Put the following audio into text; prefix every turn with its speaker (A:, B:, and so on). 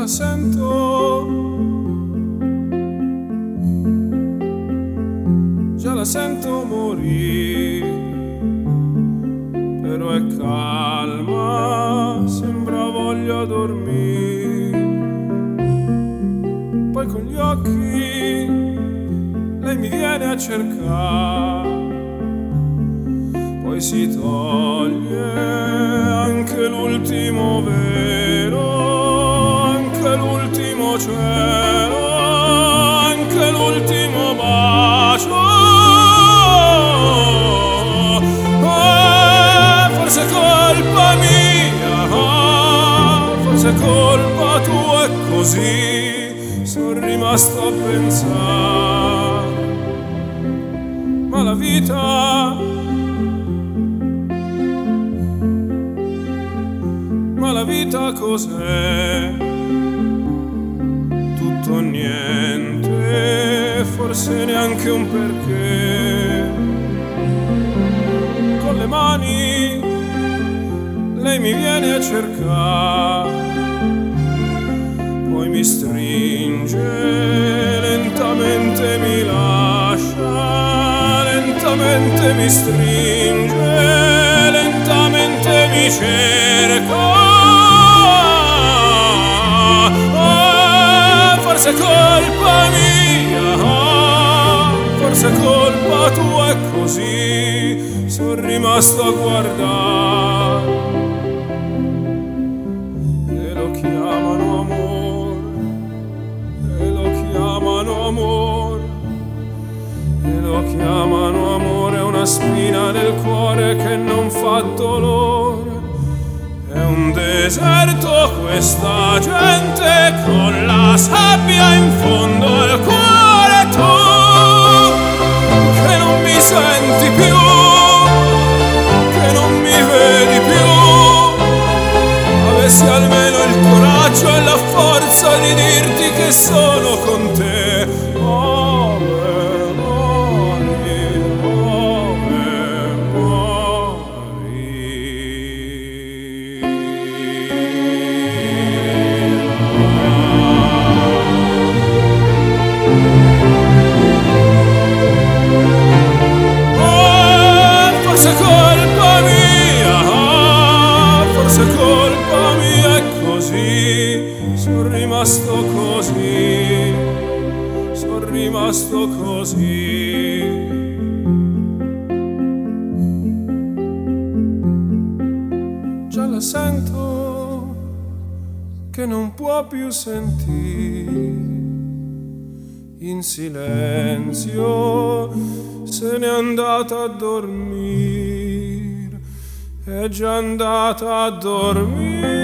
A: la sento, già la sento morire, però è calma, sembra voglia dormire. Poi con gli occhi lei mi viene a cercare, poi si toglie anche l'ultimo velo, anche l'ultimo cielo, anche l'ultimo bacio. Forse è colpa mia, forse è colpa tua, è così, sono rimasto a pensare. Ma la vita, ma la vita cos'è? Tutto o niente, forse neanche un perché. Con le mani lei mi viene a cercare, poi mi stringe, lentamente mi lascia, lentamente mi stringe, lentamente mi cerca. Forse è colpa mia, forse è colpa tua, è così, sono rimasto a guardare. E lo chiamano amore, e lo chiamano amore, e lo chiamano amore, una spina nel cuore che non fa dolore. È un deserto questa gente con la sabbia in fondo al cuore. Tu che non mi senti più, che non mi vedi più, avessi almeno il coraggio e la forza di dirti che sono con te. Forse è colpa mia, forse è colpa mia, è così, sono rimasto così, sono rimasto così. Già la sento che non può più sentire, in silenzio se n'è andata a dormire, è già andata a dormire.